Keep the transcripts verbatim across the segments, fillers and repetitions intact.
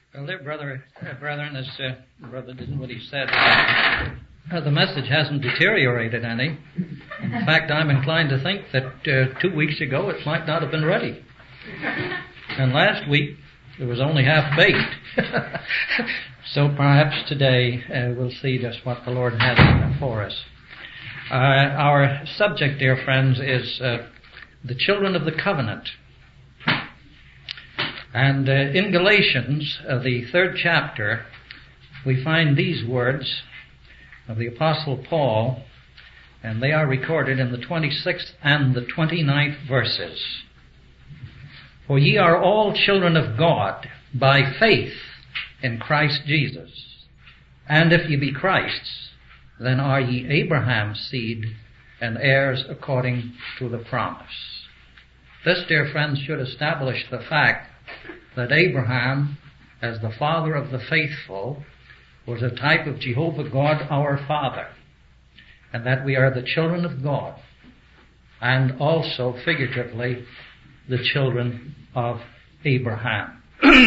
Well, dear brother, uh, brethren, as uh, Brother Dinwiddie said, uh, the message hasn't deteriorated any. In fact, I'm inclined to think that uh, two weeks ago it might not have been ready. And last week it was only half baked. So perhaps today uh, we'll see just what the Lord has for us. Uh, our subject, dear friends, is uh, the children of the covenant. And uh, in Galatians, uh, the third chapter, we find these words of the Apostle Paul, and they are recorded in the twenty-sixth and the twenty-ninth verses. For ye are all children of God by faith in Christ Jesus. And if ye be Christ's, then are ye Abraham's seed and heirs according to the promise. This, dear friends, should establish the fact that Abraham, as the father of the faithful, was a type of Jehovah God our Father, and that we are the children of God, and also, figuratively, the children of Abraham.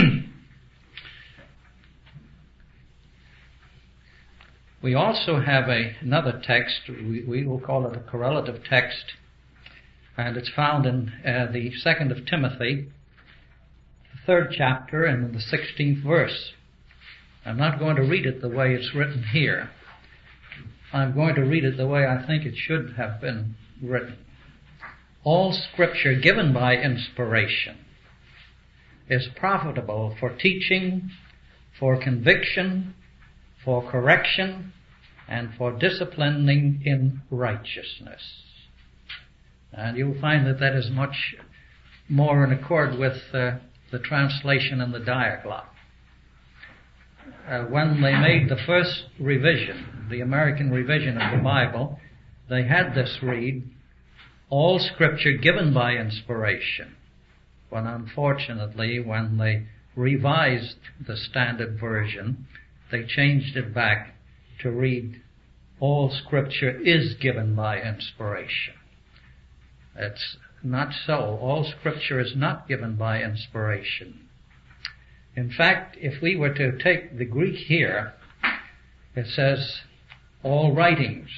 We also have a, another text, we, we will call it a correlative text, and it's found in uh, the second of Timothy, third chapter and the sixteenth verse. I'm not going to read it the way it's written here. I'm going to read it the way I think it should have been written. All Scripture given by inspiration is profitable for teaching, for conviction, for correction, and for disciplining in righteousness. And you'll find that that is much more in accord with uh, the translation and the diaglott. Uh, when they made the first revision, the American revision of the Bible, they had this read, all Scripture given by inspiration. When unfortunately, when they revised the standard version, they changed it back to read, all Scripture is given by inspiration. It's not so. All Scripture is not given by inspiration. In fact, if we were to take the Greek here, it says, all writings.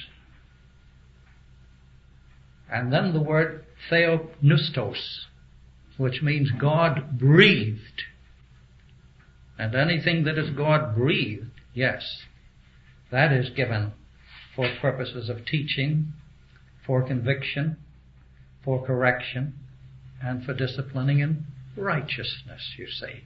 And then the word theopneustos, which means God breathed. And anything that is God breathed, yes, that is given for purposes of teaching, for conviction, for correction, and for disciplining in righteousness, you see.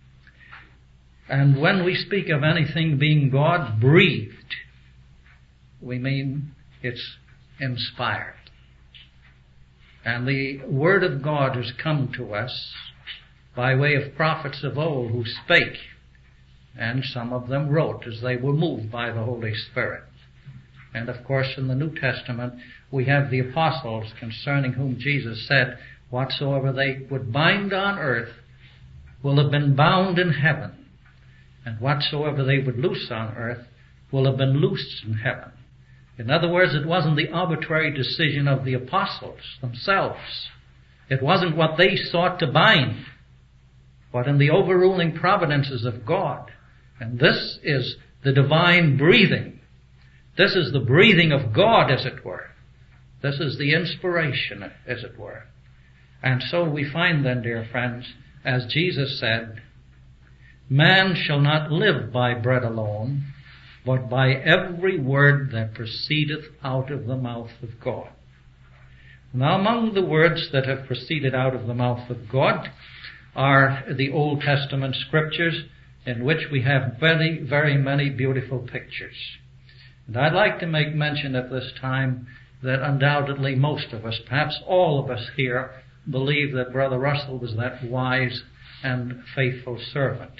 And when we speak of anything being God-breathed, we mean it's inspired. And the Word of God has come to us by way of prophets of old who spake, and some of them wrote as they were moved by the Holy Spirit. And of course in the New Testament we have the apostles concerning whom Jesus said, whatsoever they would bind on earth will have been bound in heaven, and whatsoever they would loose on earth will have been loosed in heaven. In other words, it wasn't the arbitrary decision of the apostles themselves. It wasn't what they sought to bind, but in the overruling providences of God. And this is the divine breathing. This is the breathing of God, as it were. This is the inspiration, as it were. And so we find then, dear friends, as Jesus said, man shall not live by bread alone, but by every word that proceedeth out of the mouth of God. Now, among the words that have proceeded out of the mouth of God are the Old Testament Scriptures, in which we have very, very many beautiful pictures. And I'd like to make mention at this time that undoubtedly most of us, perhaps all of us here, believe that Brother Russell was that wise and faithful servant.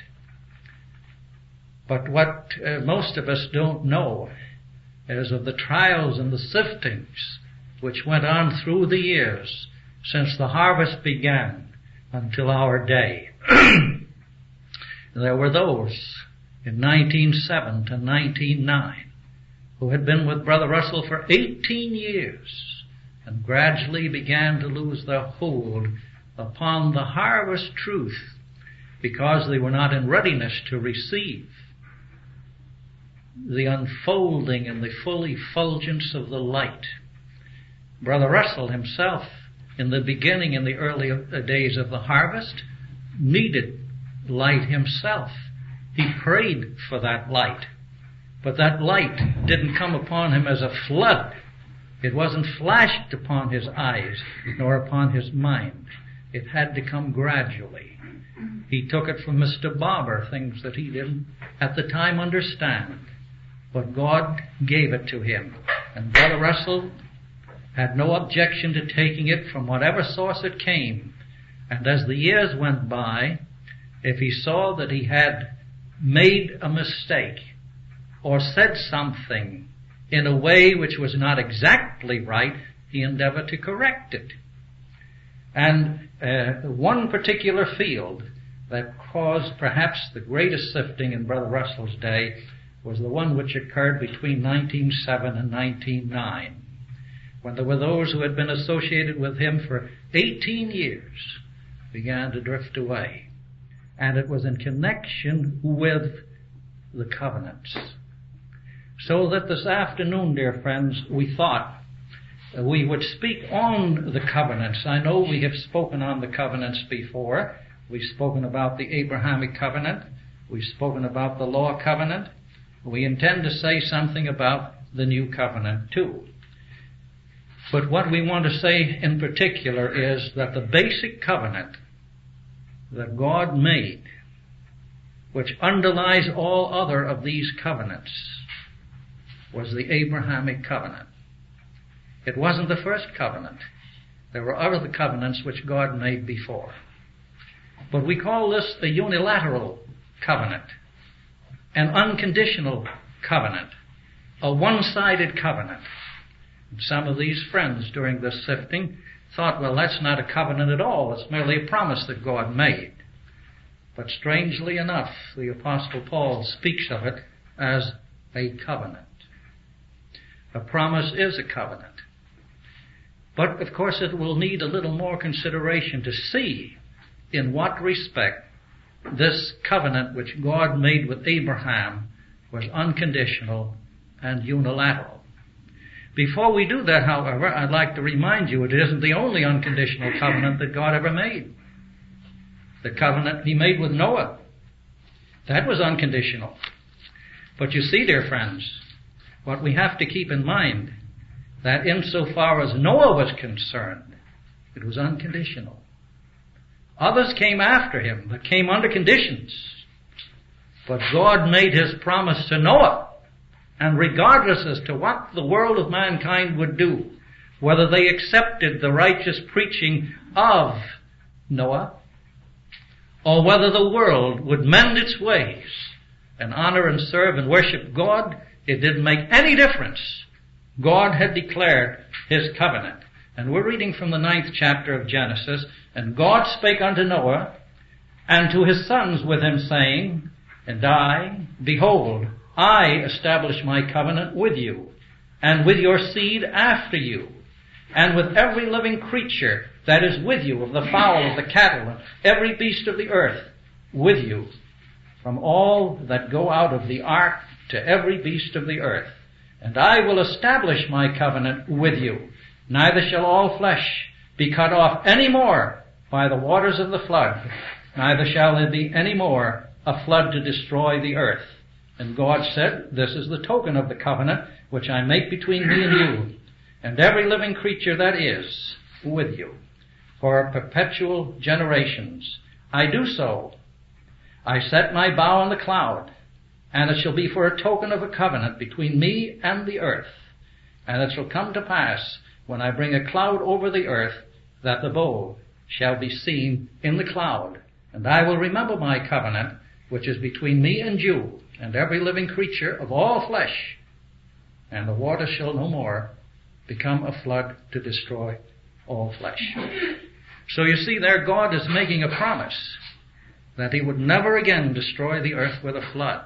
But what uh, most of us don't know is of the trials and the siftings which went on through the years since the harvest began until our day. There were those in nineteen oh seven to nineteen oh nine who had been with Brother Russell for eighteen years and gradually began to lose their hold upon the harvest truth because they were not in readiness to receive the unfolding and the full effulgence of the light. Brother Russell himself, in the beginning, in the early days of the harvest, needed light himself. He prayed for that light. But that light didn't come upon him as a flood. It wasn't flashed upon his eyes nor upon his mind. It had to come gradually. He took it from Mister Barber, things that he didn't at the time understand. But God gave it to him. And Brother Russell had no objection to taking it from whatever source it came. And as the years went by, if he saw that he had made a mistake or said something in a way which was not exactly right, he endeavored to correct it. And uh, one particular field that caused perhaps the greatest sifting in Brother Russell's day was the one which occurred between nineteen oh seven and nineteen oh nine, when there were those who had been associated with him for eighteen years began to drift away. And it was in connection with the covenants. So that this afternoon, dear friends, we thought we would speak on the covenants. I know we have spoken on the covenants before. We've spoken about the Abrahamic covenant. We've spoken about the law covenant. We intend to say something about the new covenant too. But what we want to say in particular is that the basic covenant that God made, which underlies all other of these covenants, was the Abrahamic covenant. It wasn't the first covenant. There were other covenants which God made before. But we call this a unilateral covenant, an unconditional covenant, a one-sided covenant. And some of these friends during this sifting thought, well, that's not a covenant at all. It's merely a promise that God made. But strangely enough, the Apostle Paul speaks of it as a covenant. A promise is a covenant. But, of course, it will need a little more consideration to see in what respect this covenant which God made with Abraham was unconditional and unilateral. Before we do that, however, I'd like to remind you it isn't the only unconditional covenant that God ever made. The covenant he made with Noah, that was unconditional. But you see, dear friends, what we have to keep in mind, that insofar as Noah was concerned, it was unconditional. Others came after him that came under conditions. But God made his promise to Noah. And regardless as to what the world of mankind would do, whether they accepted the righteous preaching of Noah, or whether the world would mend its ways and honor and serve and worship God, it didn't make any difference. God had declared his covenant. And we're reading from the ninth chapter of Genesis. And God spake unto Noah and to his sons with him, saying, And I, behold, I establish my covenant with you, and with your seed after you, and with every living creature that is with you, of the fowl, of the cattle, and every beast of the earth with you, from all that go out of the ark to every beast of the earth. And I will establish my covenant with you. Neither shall all flesh be cut off any more by the waters of the flood, neither shall there be any more a flood to destroy the earth. And God said, This is the token of the covenant which I make between me and you, and every living creature that is with you, for perpetual generations. I do so. I set my bow on the cloud, and it shall be for a token of a covenant between me and the earth. And it shall come to pass, when I bring a cloud over the earth, that the bow shall be seen in the cloud. And I will remember my covenant, which is between me and you, and every living creature of all flesh. And the water shall no more become a flood to destroy all flesh. So you see there, God is making a promise that he would never again destroy the earth with a flood.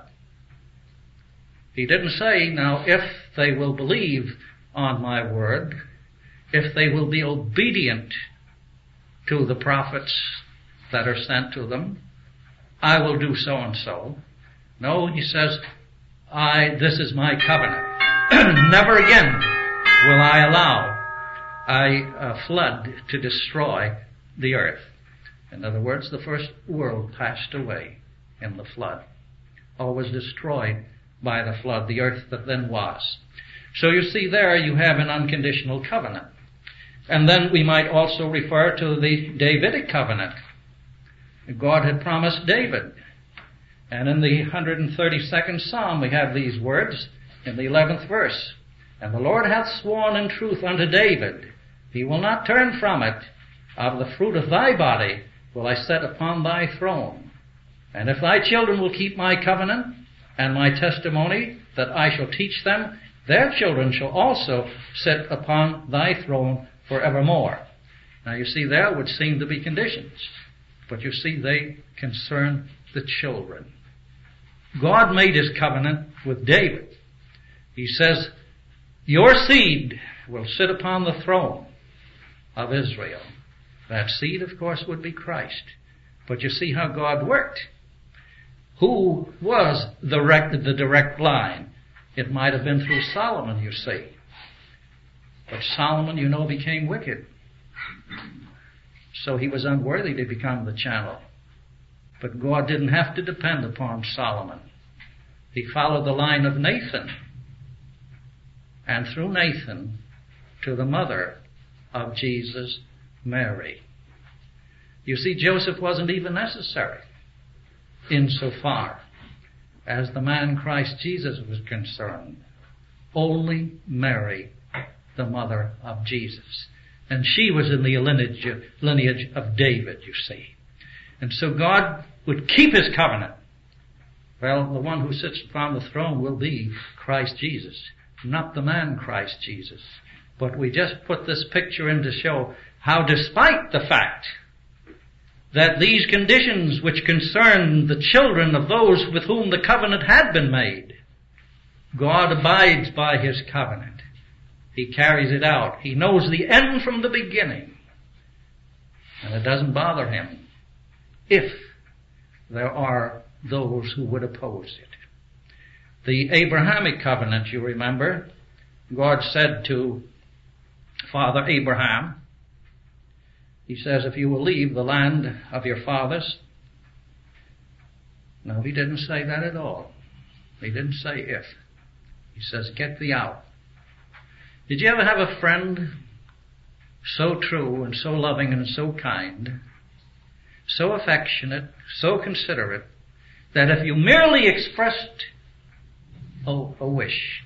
He didn't say, now, if they will believe on my word, if they will be obedient to the prophets that are sent to them, I will do so and so. No, he says, I, this is my covenant. Never again will I allow a, a flood to destroy the earth. In other words, the first world passed away in the flood, or was destroyed by the flood, the earth that then was. So you see there you have an unconditional covenant. And then we might also refer to the Davidic covenant. God had promised David. And in the one hundred thirty-second Psalm we have these words in the eleventh verse. And the Lord hath sworn in truth unto David, he will not turn from it. Of the fruit of thy body will I set upon thy throne. And if thy children will keep my covenant and my testimony that I shall teach them, their children shall also sit upon thy throne forevermore. Now you see, there would seem to be conditions, but you see they concern the children. God made his covenant with David. He says, your seed will sit upon the throne of Israel. That seed, of course, would be Christ. But you see how God worked. Who was the direct, the direct line? It might have been through Solomon, you see. But Solomon, you know, became wicked. So he was unworthy to become the channel. But God didn't have to depend upon Solomon. He followed the line of Nathan. And through Nathan to the mother of Jesus, Mary. You see, Joseph wasn't even necessary insofar as the man Christ Jesus was concerned. Only Mary, the mother of Jesus. And she was in the lineage of, lineage of David, you see. And so God would keep his covenant. Well, the one who sits upon the throne will be Christ Jesus, not the man Christ Jesus. But we just put this picture in to show how, despite the fact that these conditions which concern the children of those with whom the covenant had been made, God abides by his covenant. He carries it out. He knows the end from the beginning. And it doesn't bother him if there are those who would oppose it. The Abrahamic covenant, you remember, God said to Father Abraham, he says, if you will leave the land of your fathers. No, he didn't say that at all. He didn't say if. He says, get thee out. Did you ever have a friend so true and so loving and so kind, so affectionate, so considerate, that if you merely expressed oh, a wish,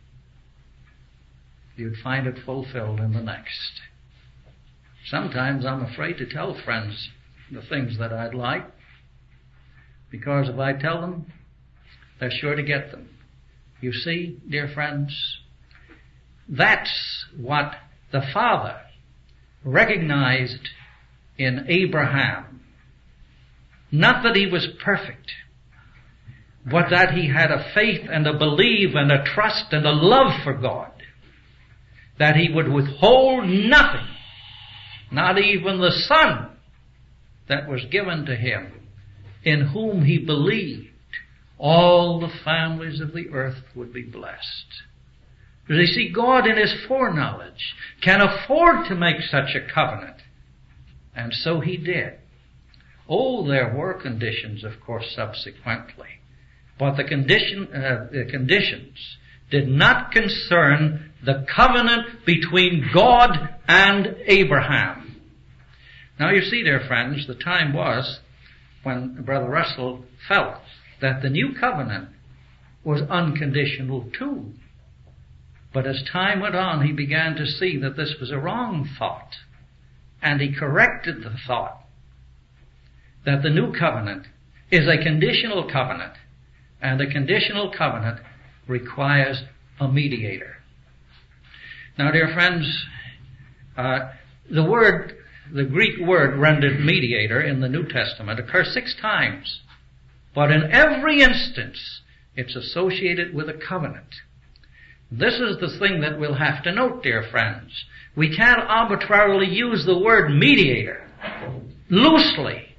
you'd find it fulfilled in the next? Sometimes I'm afraid to tell friends the things that I'd like, because if I tell them, they're sure to get them. You see, dear friends, that's what the Father recognized in Abraham. Not that he was perfect, but that he had a faith and a belief and a trust and a love for God, that he would withhold nothing, not even the son that was given to him, in whom he believed all the families of the earth would be blessed. Because you see, God in his foreknowledge can afford to make such a covenant. And so he did. Oh, there were conditions, of course, subsequently. But the condition, uh, the conditions did not concern the covenant between God and Abraham. Now you see, dear friends, the time was when Brother Russell felt that the new covenant was unconditional too. But as time went on, he began to see that this was a wrong thought. And he corrected the thought that the new covenant is a conditional covenant. And a conditional covenant requires a mediator. Now, dear friends, uh, the word, the Greek word rendered mediator in the New Testament occurs six times. But in every instance, it's associated with a covenant. This is the thing that we'll have to note, dear friends. We can't arbitrarily use the word mediator loosely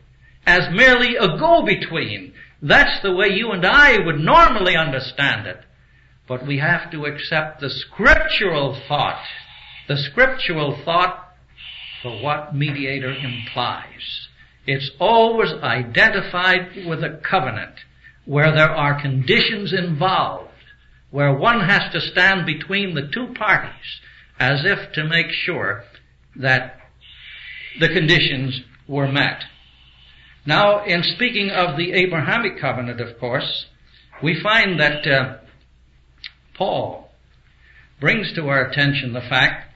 as merely a go-between. That's the way you and I would normally understand it. But we have to accept the scriptural thought, the scriptural thought for what mediator implies. It's always identified with a covenant where there are conditions involved, where one has to stand between the two parties as if to make sure that the conditions were met. Now, in speaking of the Abrahamic covenant, of course, we find that uh, Paul brings to our attention the fact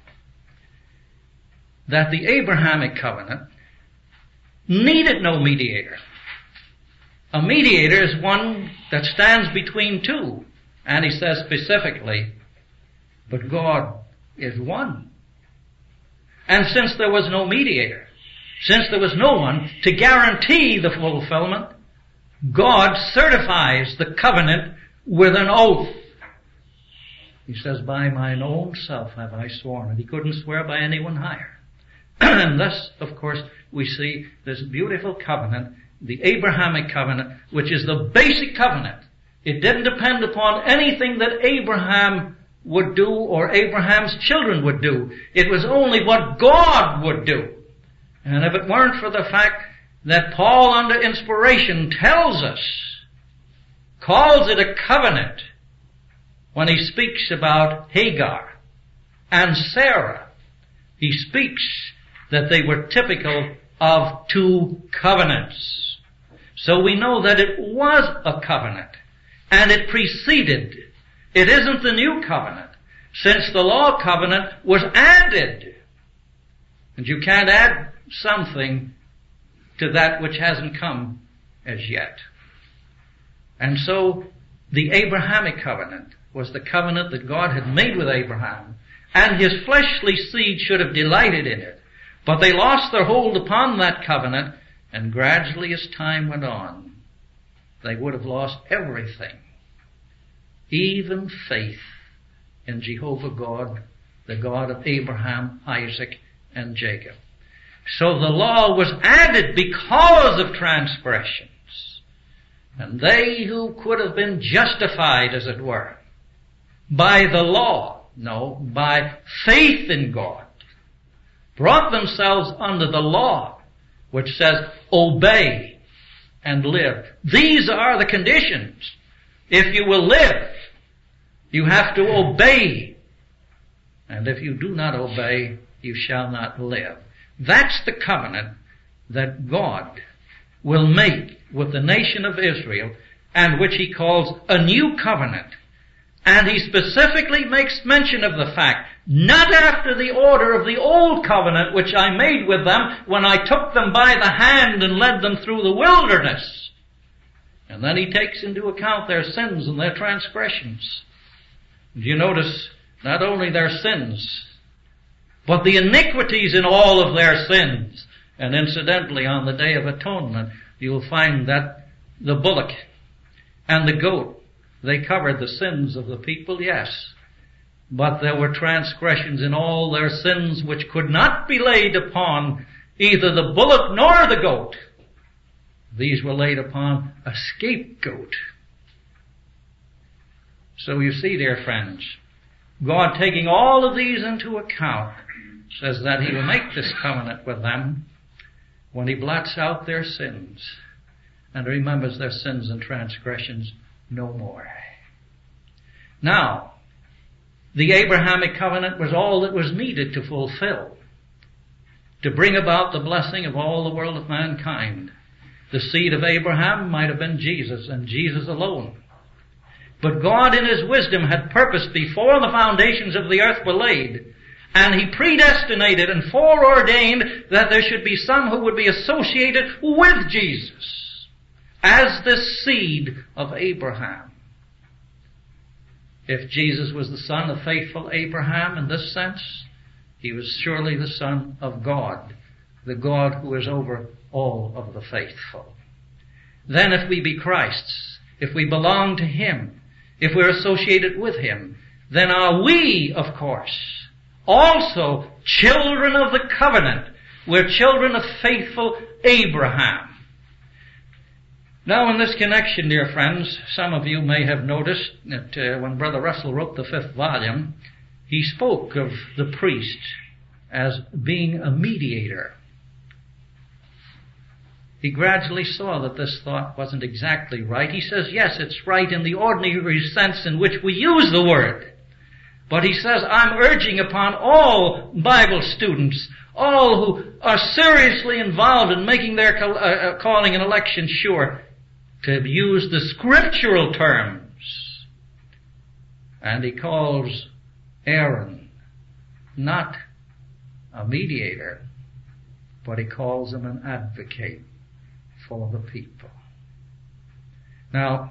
that the Abrahamic covenant needed no mediator. A mediator is one that stands between two. And he says specifically, but God is one. And since there was no mediator, since there was no one to guarantee the fulfillment, God certifies the covenant with an oath. He says, by mine own self have I sworn. And he couldn't swear by anyone higher. And thus, of course, we see this beautiful covenant, the Abrahamic covenant, which is the basic covenant. It didn't depend upon anything that Abraham would do or Abraham's children would do. It was only what God would do. And if it weren't for the fact that Paul, under inspiration, tells us, calls it a covenant when he speaks about Hagar and Sarah, he speaks that they were typical of two covenants. So we know that it was a covenant, and it preceded. It isn't the new covenant, since the law covenant was added. And you can't add something to that which hasn't come as yet. And so the Abrahamic covenant was the covenant that God had made with Abraham, and his fleshly seed should have delighted in it. But they lost their hold upon that covenant, and gradually as time went on, they would have lost everything, even faith in Jehovah God, the God of Abraham, Isaac, and Jacob. So the law was added because of transgressions. And they who could have been justified, as it were, by the law, no, by faith in God, brought themselves under the law, which says, obey and live. These are the conditions. If you will live, you have to obey. And if you do not obey, you shall not live. That's the covenant that God will make with the nation of Israel, and which he calls a new covenant. And he specifically makes mention of the fact, not after the order of the old covenant which I made with them when I took them by the hand and led them through the wilderness. And then he takes into account their sins and their transgressions. Do you notice not only their sins, but the iniquities in all of their sins? And incidentally, on the Day of Atonement, you'll find that the bullock and the goat, they covered the sins of the people, yes. But there were transgressions in all their sins which could not be laid upon either the bullock nor the goat. These were laid upon a scapegoat. So you see, dear friends, God, taking all of these into account, says that he will make this covenant with them when he blots out their sins and remembers their sins and transgressions no more. Now, the Abrahamic covenant was all that was needed to fulfill, to bring about the blessing of all the world of mankind. The seed of Abraham might have been Jesus, and Jesus alone. But God in his wisdom had purposed before the foundations of the earth were laid, and he predestinated and foreordained that there should be some who would be associated with Jesus as the seed of Abraham. If Jesus was the son of faithful Abraham in this sense, he was surely the son of God, the God who is over all of the faithful. Then if we be Christ's, if we belong to him, if we're associated with him, then are we, of course, also children of the covenant. We're children of faithful Abraham. Now, in this connection, dear friends, some of you may have noticed that uh, when Brother Russell wrote the fifth volume, he spoke of the priest as being a mediator. He gradually saw that this thought wasn't exactly right. He says, yes, it's right in the ordinary sense in which we use the word. But he says, I'm urging upon all Bible students, all who are seriously involved in making their uh, calling and election sure, to use the scriptural terms. And he calls Aaron not a mediator, but he calls him an advocate for the people. Now,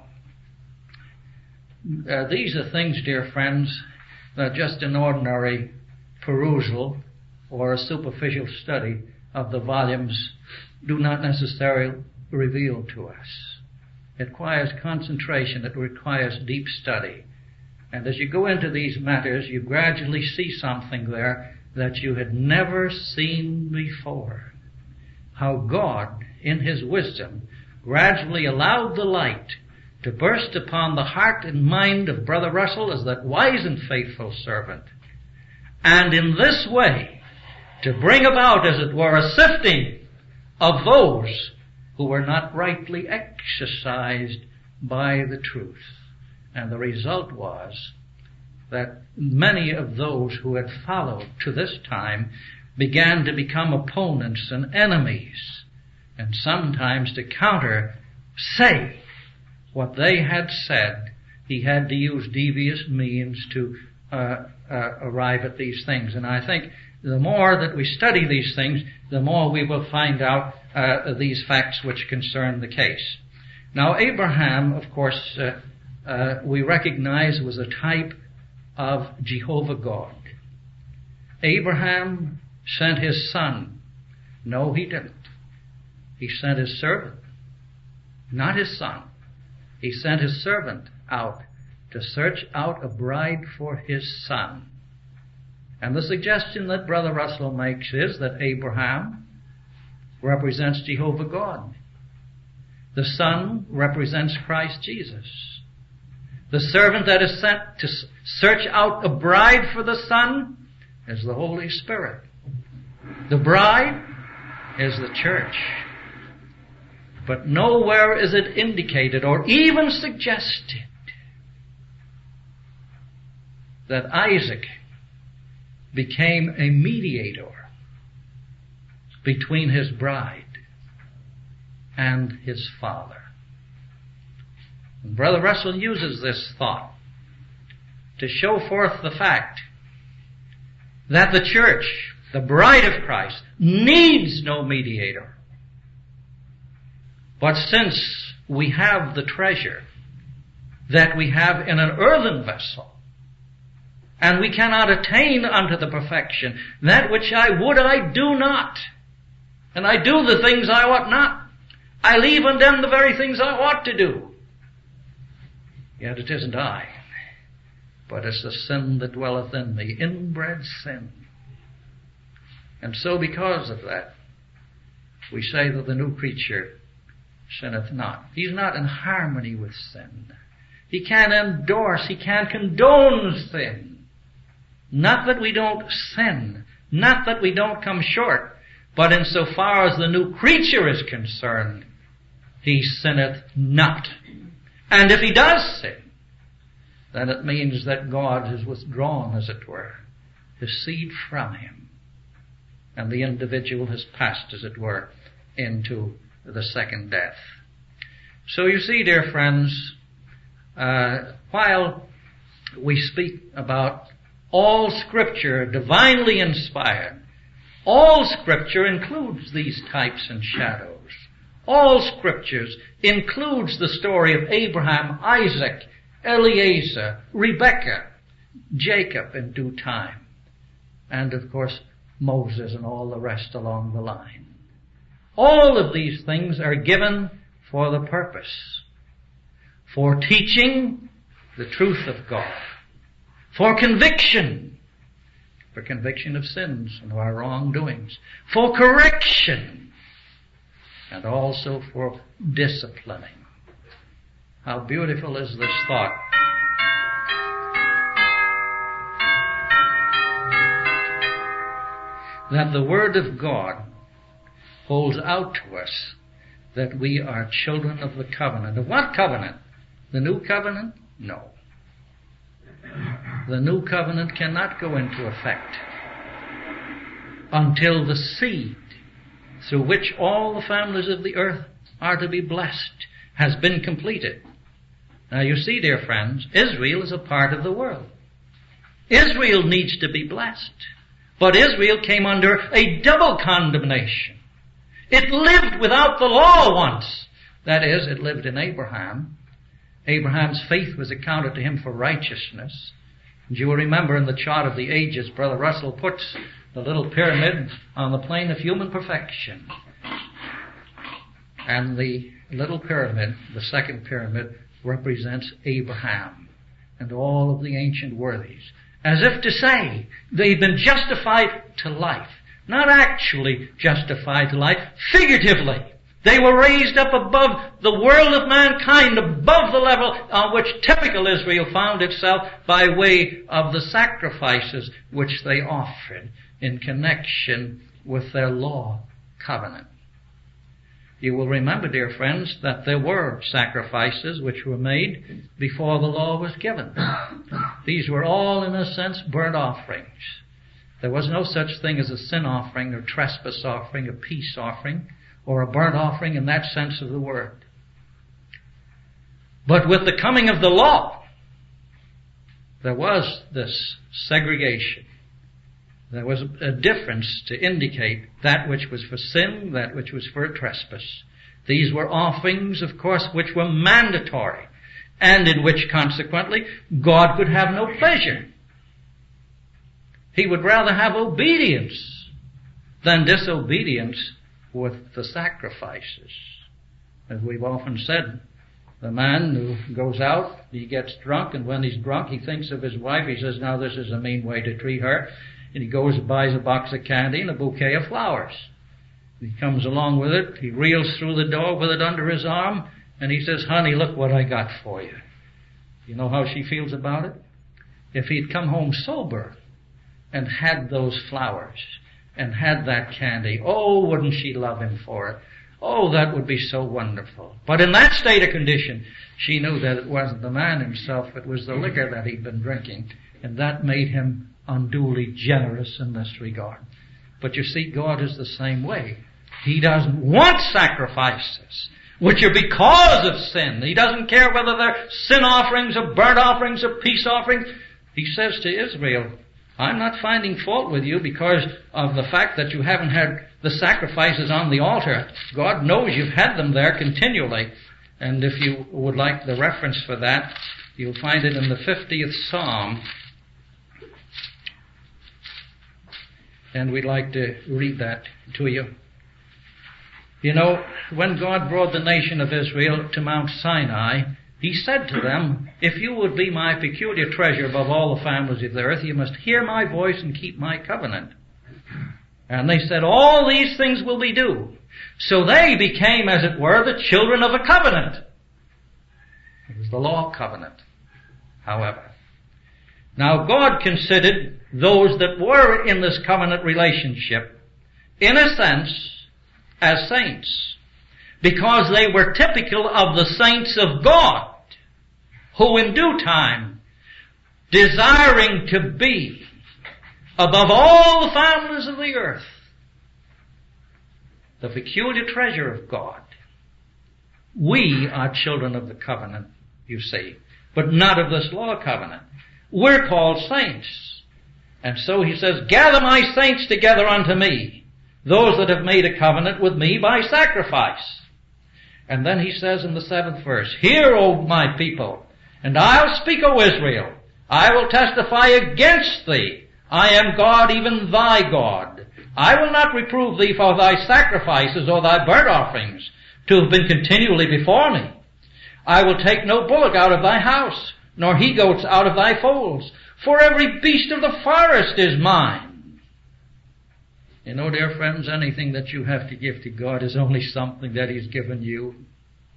uh, these are things, dear friends, that just an ordinary perusal or a superficial study of the volumes do not necessarily reveal to us. It requires concentration. It requires deep study. And as you go into these matters, you gradually see something there that you had never seen before. How God, in His wisdom, gradually allowed the light to burst upon the heart and mind of Brother Russell as that wise and faithful servant. And in this way, to bring about, as it were, a sifting of those who were not rightly exercised by the truth. And the result was that many of those who had followed to this time began to become opponents and enemies, and sometimes to counter say what they had said. He had to use devious means to uh, uh, arrive at these things. And I think the more that we study these things, the more we will find out uh, these facts which concern the case. Now, Abraham, of course, uh, uh, we recognize was a type of Jehovah God. Abraham sent his son. No, he didn't. He sent his servant, not his son. He sent his servant out to search out a bride for his son. And the suggestion that Brother Russell makes is that Abraham represents Jehovah God. The son represents Christ Jesus. The servant that is sent to search out a bride for the son is the Holy Spirit. The bride is the church. But nowhere is it indicated or even suggested that Isaac became a mediator between his bride and his father. And Brother Russell uses this thought to show forth the fact that the church, the bride of Christ, needs no mediator. But since we have the treasure that we have in an earthen vessel, and we cannot attain unto the perfection, that which I would I do not, and I do the things I ought not. I leave undone the very things I ought to do. Yet it isn't I, but it's the sin that dwelleth in me, inbred sin. And so because of that, we say that the new creature sinneth not. He's not in harmony with sin. He can't endorse, he can't condone sin. Not that we don't sin, not that we don't come short, but insofar as the new creature is concerned, he sinneth not. And if he does sin, then it means that God has withdrawn, as it were, his seed from him. And the individual has passed, as it were, into the second death. So you see, dear friends, uh, while we speak about all Scripture divinely inspired, all Scripture includes these types and shadows. All Scriptures includes the story of Abraham, Isaac, Eliezer, Rebekah, Jacob in due time, and of course Moses and all the rest along the line. All of these things are given for the purpose, for teaching the truth of God, for conviction, for conviction of sins and of our wrongdoings, for correction, and also for disciplining. How beautiful is this thought. That the Word of God holds out to us that we are children of the covenant. Of what covenant? The new covenant? No. The new covenant cannot go into effect until the seed through which all the families of the earth are to be blessed has been completed. Now you see, dear friends, Israel is a part of the world. Israel needs to be blessed. But Israel came under a double condemnation. It lived without the law once. That is, it lived in Abraham. Abraham's faith was accounted to him for righteousness. And you will remember in the chart of the ages, Brother Russell puts the little pyramid on the plane of human perfection. And the little pyramid, the second pyramid, represents Abraham and all of the ancient worthies. As if to say, they've been justified to life. Not actually justified to life, figuratively. They were raised up above the world of mankind, above the level on which typical Israel found itself by way of the sacrifices which they offered in connection with their law covenant. You will remember, dear friends, that there were sacrifices which were made before the law was given. These were all, in a sense, burnt offerings. There was no such thing as a sin offering or trespass offering, a peace offering, or a burnt offering in that sense of the word. But with the coming of the law, there was this segregation. There was a difference to indicate that which was for sin, that which was for a trespass. These were offerings, of course, which were mandatory, and in which, consequently, God could have no pleasure. He would rather have obedience than disobedience with the sacrifices. As we've often said, the man who goes out, he gets drunk, and when he's drunk, he thinks of his wife. He says, now this is a mean way to treat her. And he goes and buys a box of candy and a bouquet of flowers. He comes along with it. He reels through the door with it under his arm, and he says, honey, look what I got for you. You know how she feels about it? If he'd come home sober and had those flowers and had that candy, oh, wouldn't she love him for it? Oh, that would be so wonderful. But in that state of condition, she knew that it wasn't the man himself, it was the liquor that he'd been drinking, and that made him unduly generous in this regard. But you see, God is the same way. He doesn't want sacrifices which are because of sin. He doesn't care whether they're sin offerings or burnt offerings or peace offerings. He says to Israel, I'm not finding fault with you because of the fact that you haven't had the sacrifices on the altar. God knows you've had them there continually. And if you would like the reference for that, you'll find it in the fiftieth Psalm. And we'd like to read that to you. You know, when God brought the nation of Israel to Mount Sinai, He said to them, if you would be my peculiar treasure above all the families of the earth, you must hear my voice and keep my covenant. And they said, all these things will we do. So they became, as it were, the children of a covenant. It was the law covenant, however. Now God considered those that were in this covenant relationship, in a sense, as saints, because they were typical of the saints of God, who in due time, desiring to be above all the families of the earth, the peculiar treasure of God. We are children of the covenant, you see, but not of this law covenant. We're called saints. And so he says, gather my saints together unto me, those that have made a covenant with me by sacrifice. And then he says in the seventh verse, hear, O my people, and I'll speak, O Israel. I will testify against thee. I am God, even thy God. I will not reprove thee for thy sacrifices or thy burnt offerings, to have been continually before me. I will take no bullock out of thy house, nor he-goats out of thy folds, for every beast of the forest is mine. You know, dear friends, anything that you have to give to God is only something that He's given you.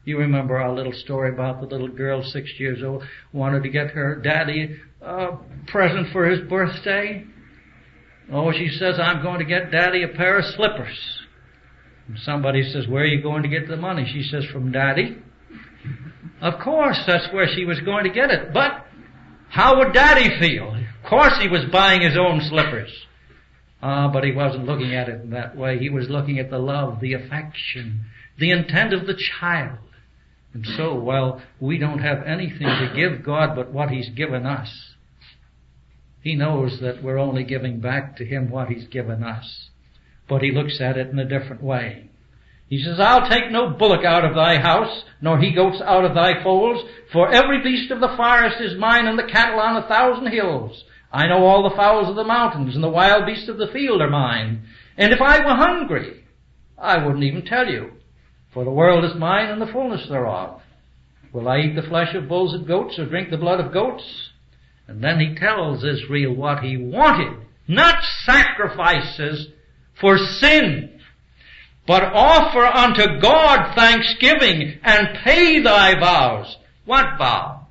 You remember our little story about the little girl, six years old, wanted to get her daddy a present for his birthday. Oh, she says, I'm going to get daddy a pair of slippers. And somebody says, where are you going to get the money? She says, from daddy. Of course, that's where she was going to get it. But how would daddy feel? Of course he was buying his own slippers. Ah, but he wasn't looking at it in that way. He was looking at the love, the affection, the intent of the child. And so, while we don't have anything to give God but what He's given us, He knows that we're only giving back to Him what He's given us. But He looks at it in a different way. He says, I'll take no bullock out of thy house, nor he-goats out of thy folds, for every beast of the forest is mine, and the cattle on a thousand hills. I know all the fowls of the mountains, and the wild beasts of the field are mine. And if I were hungry, I wouldn't even tell you. For the world is mine, and the fullness thereof. Will I eat the flesh of bulls and goats, or drink the blood of goats? And then he tells Israel what he wanted. Not sacrifices for sin, but offer unto God thanksgiving, and pay thy vows. What vow?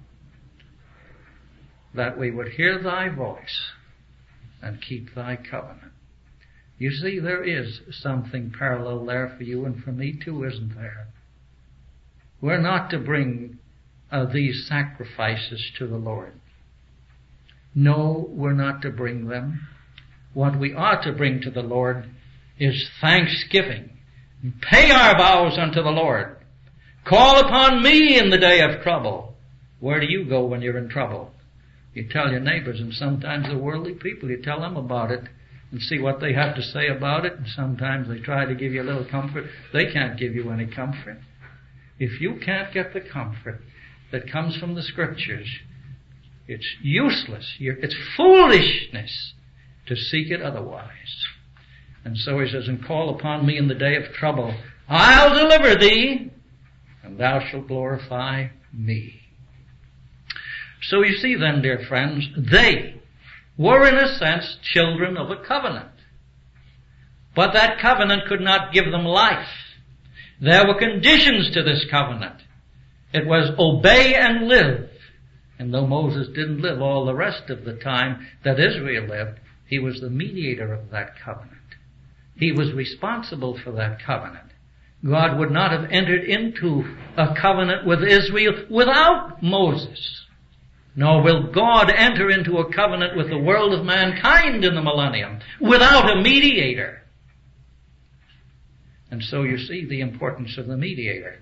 That we would hear thy voice and keep thy covenant. You see, there is something parallel there for you and for me too, isn't there? We're not to bring uh, these sacrifices to the Lord. No, we're not to bring them. What we ought to bring to the Lord is thanksgiving. Pay our vows unto the Lord. Call upon me in the day of trouble. Where do you go when you're in trouble? You tell your neighbors, and sometimes the worldly people, you tell them about it and see what they have to say about it, and sometimes they try to give you a little comfort. They can't give you any comfort. If you can't get the comfort that comes from the Scriptures, it's useless. You're, it's foolishness to seek it otherwise. And so he says, and call upon me in the day of trouble. I'll deliver thee, and thou shalt glorify me. So you see then, dear friends, they were in a sense children of a covenant. But that covenant could not give them life. There were conditions to this covenant. It was obey and live. And though Moses didn't live all the rest of the time that Israel lived, he was the mediator of that covenant. He was responsible for that covenant. God would not have entered into a covenant with Israel without Moses. Nor will God enter into a covenant with the world of mankind in the millennium without a mediator. And so you see the importance of the mediator.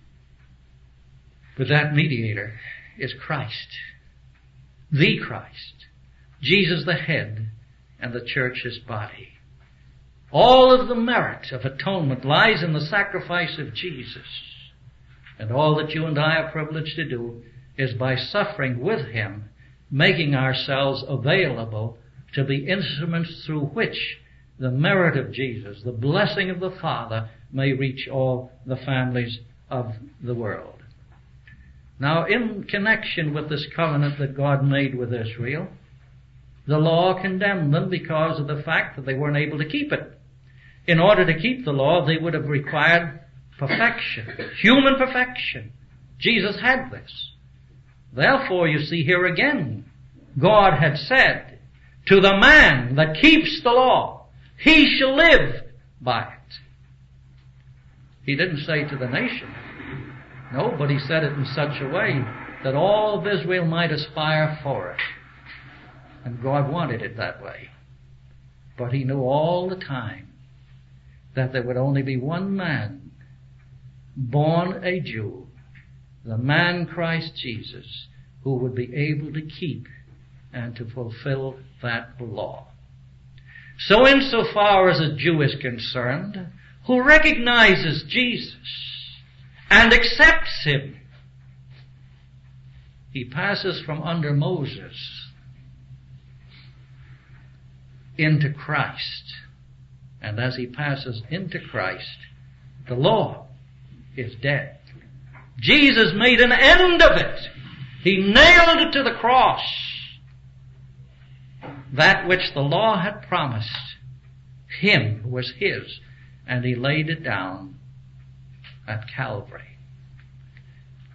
But that mediator is Christ, the Christ, Jesus the head, and the church his body. All of the merit of atonement lies in the sacrifice of Jesus. And all that you and I are privileged to do is by suffering with him, making ourselves available to be instruments through which the merit of Jesus, the blessing of the Father, may reach all the families of the world. Now, in connection with this covenant that God made with Israel, the law condemned them because of the fact that they weren't able to keep it. In order to keep the law, they would have required perfection, human perfection. Jesus had this. Therefore, you see here again, God had said, to the man that keeps the law, he shall live by it. He didn't say to the nation. No, but he said it in such a way that all of Israel might aspire for it. And God wanted it that way. But he knew all the time that there would only be one man, born a Jew, the man Christ Jesus, who would be able to keep and to fulfill that law. So insofar as a Jew is concerned, who recognizes Jesus and accepts him, he passes from under Moses into Christ. And as he passes into Christ, the law is dead. Jesus made an end of it. He nailed it to the cross. That which the law had promised him was his, and he laid it down at Calvary.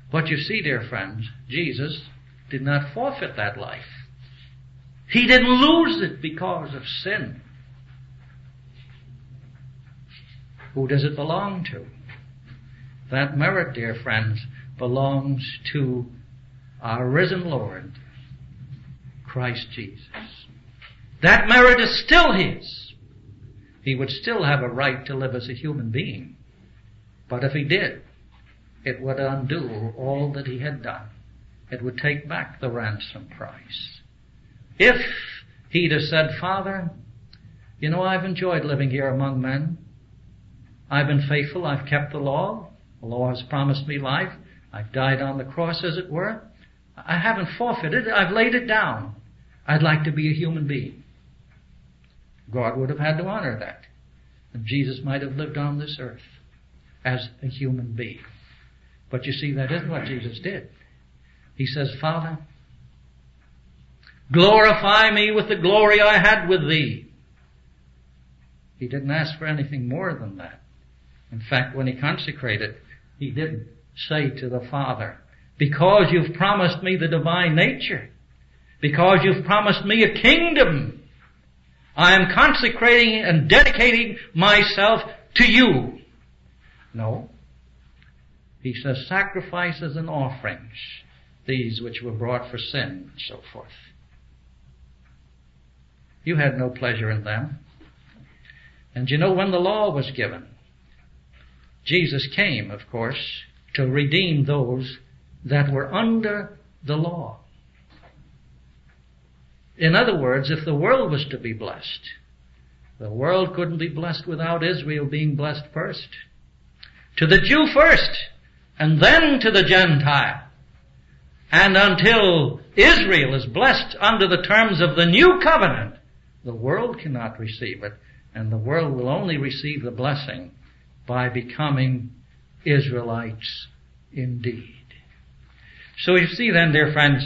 But you see, dear friends, Jesus did not forfeit that life. He didn't lose it because of sin. Who does it belong to? That merit, dear friends, belongs to our risen Lord, Christ Jesus. That merit is still His. He would still have a right to live as a human being. But if He did, it would undo all that He had done. It would take back the ransom price. If He'd have said, Father, you know, I've enjoyed living here among men. I've been faithful. I've kept the law. The law has promised me life. I've died on the cross, as it were. I haven't forfeited it. I've laid it down. I'd like to be a human being. God would have had to honor that. And Jesus might have lived on this earth as a human being. But you see, that isn't what Jesus did. He says, Father, glorify me with the glory I had with Thee. He didn't ask for anything more than that. In fact, when He consecrated, He did say to the Father, because You've promised me the divine nature, because You've promised me a kingdom, I am consecrating and dedicating myself to You. No. He says, sacrifices and offerings, these which were brought for sin, and so forth. You had no pleasure in them. And you know, when the law was given, Jesus came, of course, to redeem those that were under the law. In other words, if the world was to be blessed, the world couldn't be blessed without Israel being blessed first. To the Jew first, and then to the Gentile. And until Israel is blessed under the terms of the new covenant, the world cannot receive it, and the world will only receive the blessing by becoming Israelites indeed. So you see then, dear friends,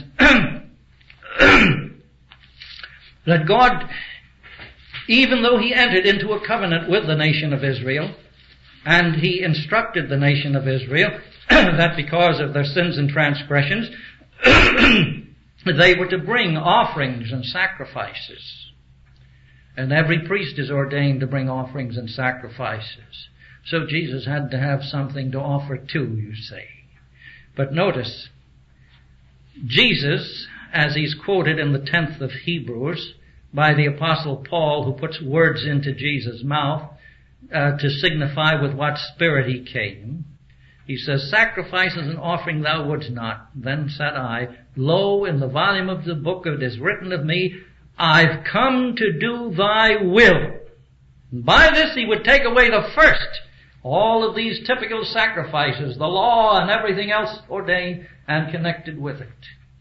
that God, even though He entered into a covenant with the nation of Israel, and He instructed the nation of Israel that because of their sins and transgressions, they were to bring offerings and sacrifices. And every priest is ordained to bring offerings and sacrifices. So Jesus had to have something to offer too, you see. But notice, Jesus, as He's quoted in the tenth of Hebrews by the Apostle Paul, who puts words into Jesus' mouth uh, to signify with what spirit He came, He says, sacrifices and offering thou wouldst not. Then said I, lo, in the volume of the book it is written of me, I've come to do Thy will. And by this He would take away the first, all of these typical sacrifices, the law and everything else ordained and connected with it.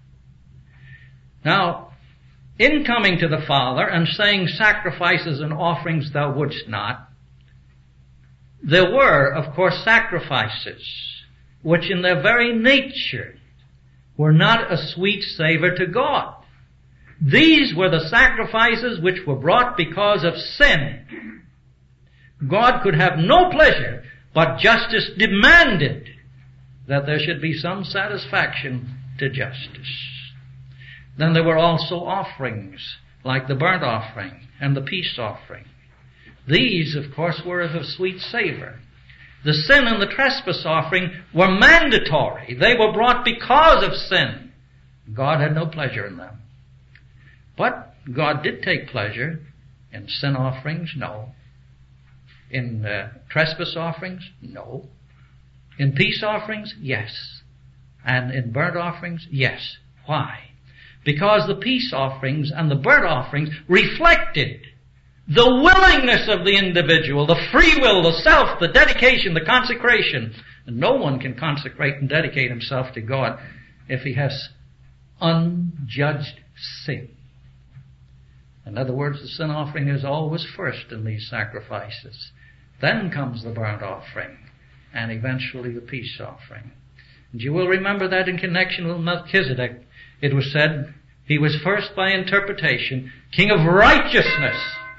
Now, in coming to the Father and saying sacrifices and offerings thou wouldst not, there were, of course, sacrifices which in their very nature were not a sweet savor to God. These were the sacrifices which were brought because of sin. God could have no pleasure, but justice demanded that there should be some satisfaction to justice. Then there were also offerings, like the burnt offering and the peace offering. These, of course, were of a sweet savor. The sin and the trespass offering were mandatory. They were brought because of sin. God had no pleasure in them. But God did take pleasure in sin offerings? No. In uh, trespass offerings? No. In peace offerings? Yes. And in burnt offerings? Yes. Why? Because the peace offerings and the burnt offerings reflected the willingness of the individual, the free will, the self, the dedication, the consecration. And no one can consecrate and dedicate himself to God if he has unjudged sin. In other words, the sin offering is always first in these sacrifices. Then comes the burnt offering, and eventually the peace offering. And you will remember that in connection with Melchizedek, it was said, he was first by interpretation, king of righteousness,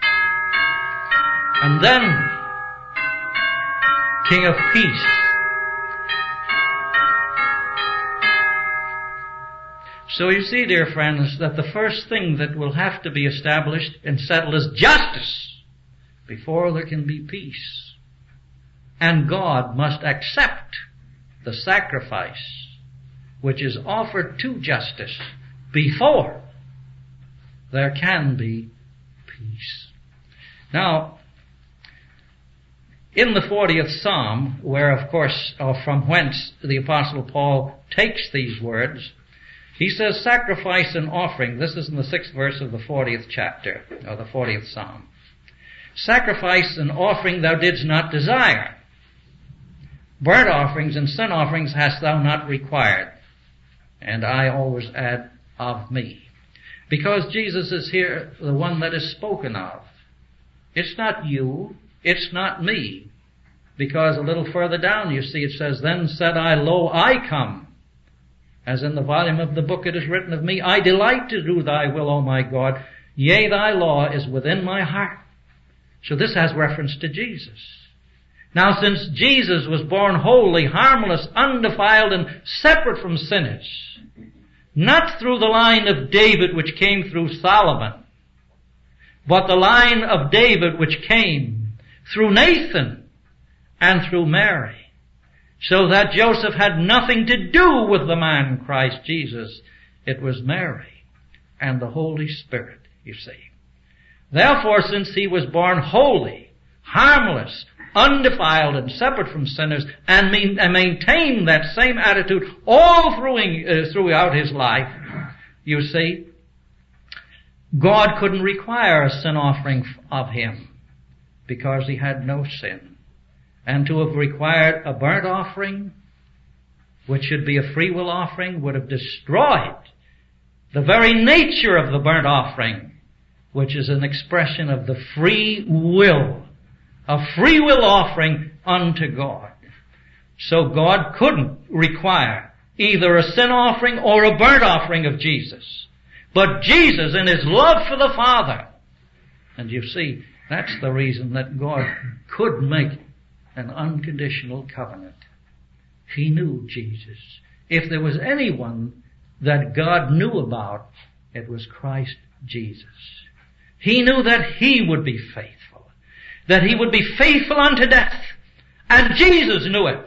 and then king of peace. So you see, dear friends, that the first thing that will have to be established and settled is justice before there can be peace. And God must accept the sacrifice which is offered to justice before there can be peace. Now, in the fortieth Psalm, where of course, or from whence the Apostle Paul takes these words, he says, sacrifice and offering. This is in the sixth verse of the fortieth chapter, or the fortieth Psalm. Sacrifice and offering thou didst not desire. Burnt offerings and sin offerings hast thou not required. And I always add, of me. Because Jesus is here, the one that is spoken of. It's not you, it's not me. Because a little further down you see it says, then said I, lo, I come. As in the volume of the book it is written of me, I delight to do thy will, O my God. Yea, thy law is within my heart. So this has reference to Jesus. Now, since Jesus was born holy, harmless, undefiled, and separate from sinners, not through the line of David which came through Solomon, but the line of David which came through Nathan and through Mary, so that Joseph had nothing to do with the man Christ Jesus. It was Mary and the Holy Spirit, you see. Therefore, since he was born holy, harmless, undefiled, and separate from sinners, and, mean, and maintained that same attitude all through, uh, throughout his life, you see, God couldn't require a sin offering of him because he had no sin. And to have required a burnt offering, which should be a free will offering, would have destroyed the very nature of the burnt offering, which is an expression of the free will, a free will offering unto God. So God couldn't require either a sin offering or a burnt offering of Jesus. But Jesus, in his love for the Father, and you see, that's the reason that God could make an unconditional covenant. He knew Jesus. If there was anyone that God knew about, it was Christ Jesus. He knew that he would be faithful, that he would be faithful unto death, and Jesus knew it.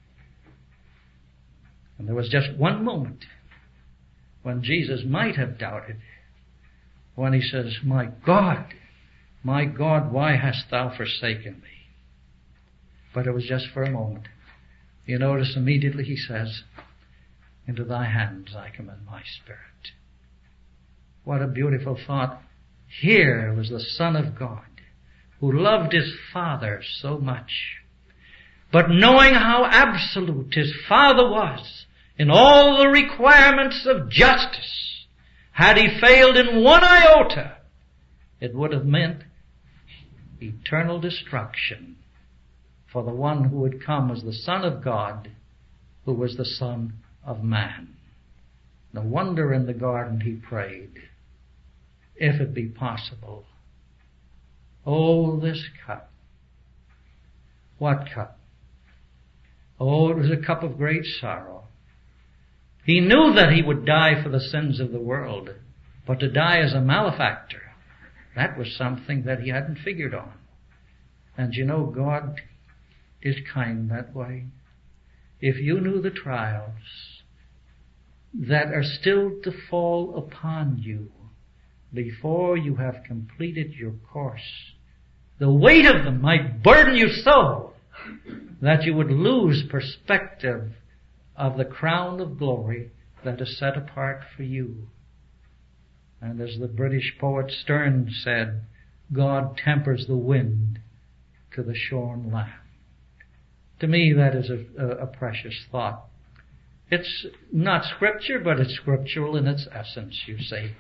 And there was just one moment when Jesus might have doubted, when he says, my God, my God, why hast thou forsaken me? But it was just for a moment. You notice immediately he says, into thy hands I commend my spirit. What a beautiful thought. Here was the Son of God who loved his Father so much. But knowing how absolute his Father was in all the requirements of justice, had he failed in one iota, it would have meant eternal destruction for the one who would come as the Son of God, who was the Son of Man. No wonder in the garden he prayed, if it be possible, oh, this cup. What cup? Oh, it was a cup of great sorrow. He knew that he would die for the sins of the world, but to die as a malefactor, that was something that he hadn't figured on. And you know, God is kind that way. If you knew the trials that are still to fall upon you before you have completed your course, the weight of them might burden you so that you would lose perspective of the crown of glory that is set apart for you. And as the British poet Sterne said, God tempers the wind to the shorn lamb. To me, that is a, a, a precious thought. It's not scripture, but it's scriptural in its essence, you see.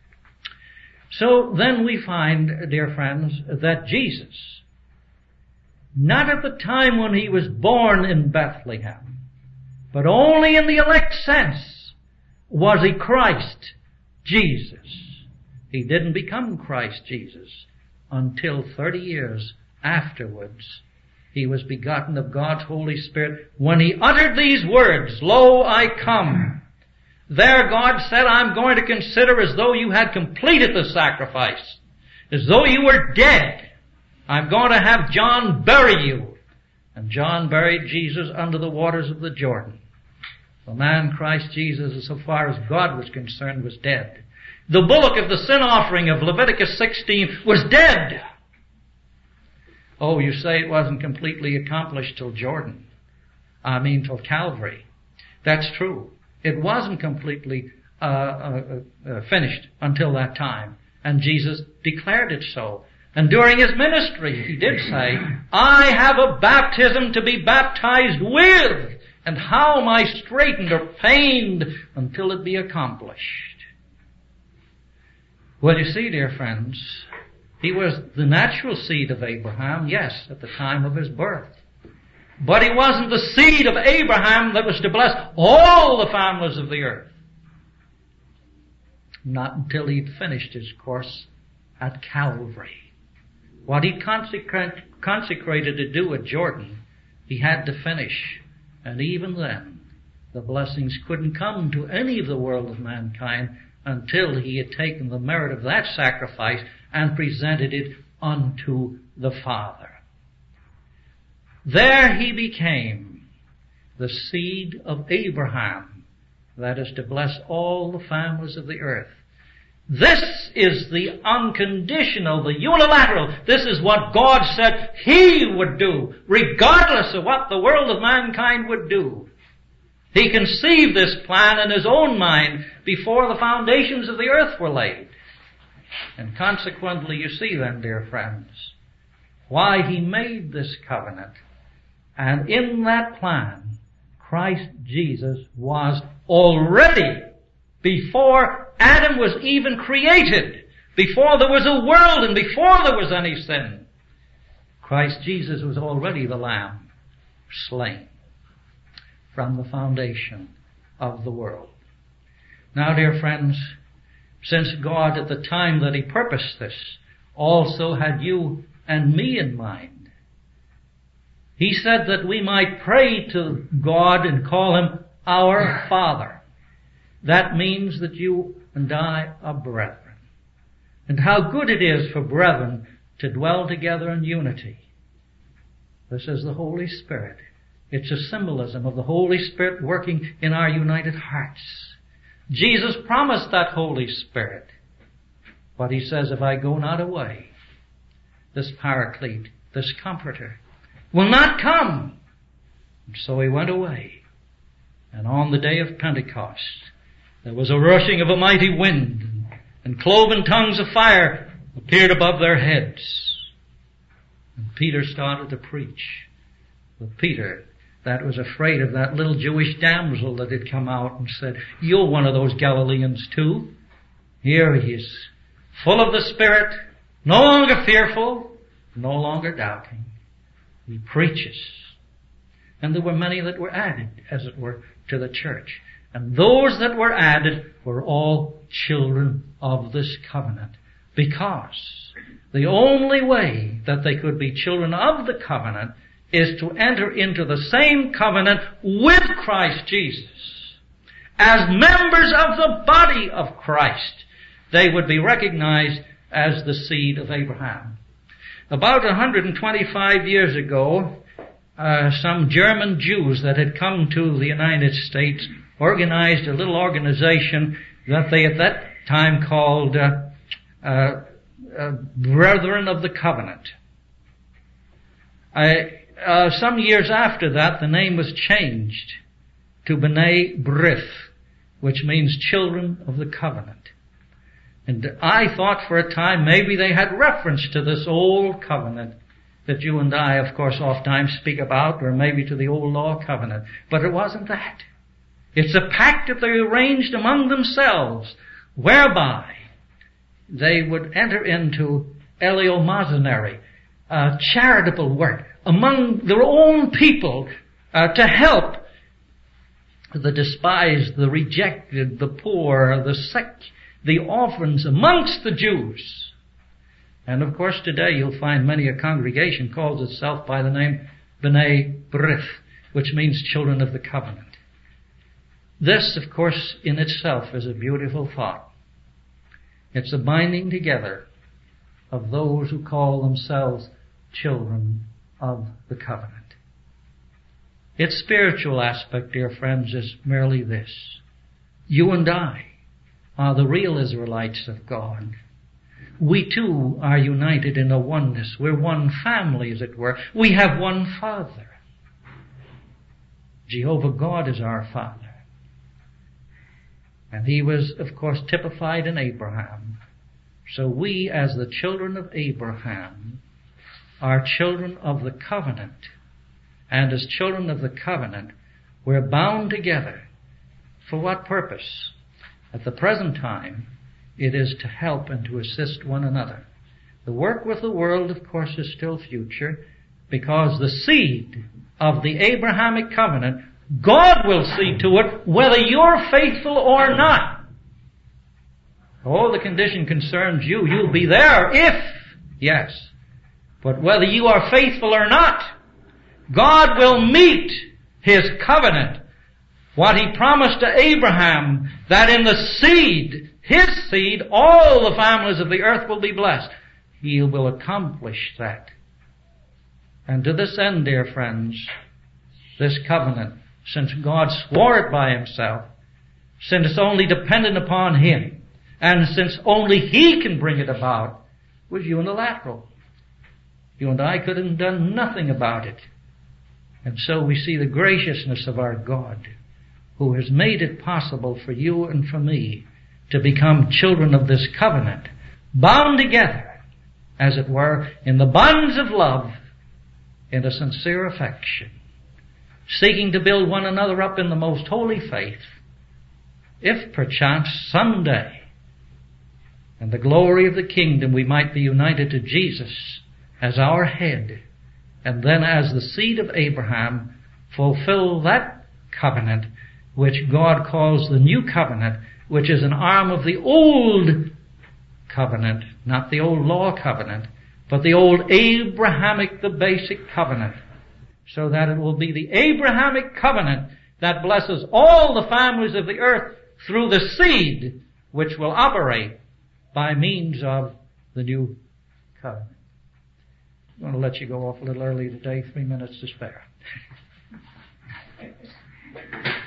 So then we find, dear friends, that Jesus, not at the time when he was born in Bethlehem, but only in the elect sense, was he Christ Jesus. He didn't become Christ Jesus until thirty years afterwards. He was begotten of God's Holy Spirit when he uttered these words, Lo, I come. There God said, I'm going to consider as though you had completed the sacrifice, as though you were dead. I'm going to have John bury you. And John buried Jesus under the waters of the Jordan. The man Christ Jesus, so far as God was concerned, was dead. The bullock of the sin offering of Leviticus sixteen was dead. Oh, you say it wasn't completely accomplished till Jordan. I mean till Calvary. That's true. It wasn't completely uh, uh, uh, finished until that time. And Jesus declared it so. And during his ministry, he did say, I have a baptism to be baptized with, and how am I straitened or pained until it be accomplished? Well, you see, dear friends, he was the natural seed of Abraham, yes, at the time of his birth. But he wasn't the seed of Abraham that was to bless all the families of the earth. Not until he'd finished his course at Calvary. What he consecrated to do at Jordan, he had to finish. And even then, the blessings couldn't come to any of the world of mankind until he had taken the merit of that sacrifice and presented it unto the Father. There he became the seed of Abraham, that is to bless all the families of the earth. This is the unconditional, the unilateral. This is what God said he would do, regardless of what the world of mankind would do. He conceived this plan in his own mind before the foundations of the earth were laid. And consequently, you see then, dear friends, why he made this covenant. And in that plan, Christ Jesus was already, before Adam was even created, before there was a world and before there was any sin, Christ Jesus was already the Lamb slain from the foundation of the world. Now, dear friends, since God at the time that he purposed this also had you and me in mind, he said that we might pray to God and call him our Father. That means that you and I are brethren. And how good it is for brethren to dwell together in unity. This is the Holy Spirit. It's a symbolism of the Holy Spirit working in our united hearts. Jesus promised that Holy Spirit. But he says, if I go not away, this Paraclete, this Comforter, will not come. And so he went away. And on the day of Pentecost, there was a rushing of a mighty wind, and cloven tongues of fire appeared above their heads. And Peter started to preach. But Peter, that was afraid of that little Jewish damsel that had come out and said, you're one of those Galileans too. Here he is, full of the Spirit, no longer fearful, no longer doubting. He preaches. And there were many that were added, as it were, to the church. And those that were added were all children of this covenant. Because the only way that they could be children of the covenant is to enter into the same covenant with Christ Jesus. As members of the body of Christ, they would be recognized as the seed of Abraham. About one hundred twenty-five years ago, uh, some German Jews that had come to the United States organized a little organization that they at that time called uh, uh, uh, Brethren of the Covenant. I, uh, some years after that, the name was changed to B'nai B'rith, which means children of the covenant. And I thought for a time maybe they had reference to this old covenant that you and I, of course, oftentimes speak about, or maybe to the old law covenant. But it wasn't that. It's a pact that they arranged among themselves, whereby they would enter into eleemosynary, uh, charitable work among their own people uh, to help the despised, the rejected, the poor, the sick, the orphans amongst the Jews. And of course today you'll find many a congregation calls itself by the name B'nai B'rith, which means children of the covenant. This, of course, in itself is a beautiful thought. It's a binding together of those who call themselves children of the covenant. Its spiritual aspect, dear friends, is merely this. You and I are the real Israelites of God. We too are united in a oneness. We're one family, as it were. We have one Father. Jehovah God is our Father. And He was, of course, typified in Abraham. So we, as the children of Abraham, are children of the covenant. And as children of the covenant, we're bound together. For what purpose? At the present time, it is to help and to assist one another. The work with the world, of course, is still future, because the seed of the Abrahamic covenant, God will see to it whether you're faithful or not. Oh, the condition concerns you. You'll be there if, yes. But whether you are faithful or not, God will meet His covenant. What He promised to Abraham, that in the seed, his seed, all the families of the earth will be blessed. He will accomplish that. And to this end, dear friends, this covenant, since God swore it by Himself, since it's only dependent upon Him, and since only He can bring it about, was unilateral. You and I could have done nothing about it. And so we see the graciousness of our God, who has made it possible for you and for me to become children of this covenant, bound together, as it were, in the bonds of love, in a sincere affection, seeking to build one another up in the most holy faith, if perchance someday, in the glory of the kingdom, we might be united to Jesus as our head, and then as the seed of Abraham, fulfill that covenant which God calls the new covenant, which is an arm of the old covenant, not the old law covenant, but the old Abrahamic, the basic covenant, so that it will be the Abrahamic covenant that blesses all the families of the earth through the seed which will operate by means of the new covenant. I'm going to let you go off a little early today, three minutes to spare.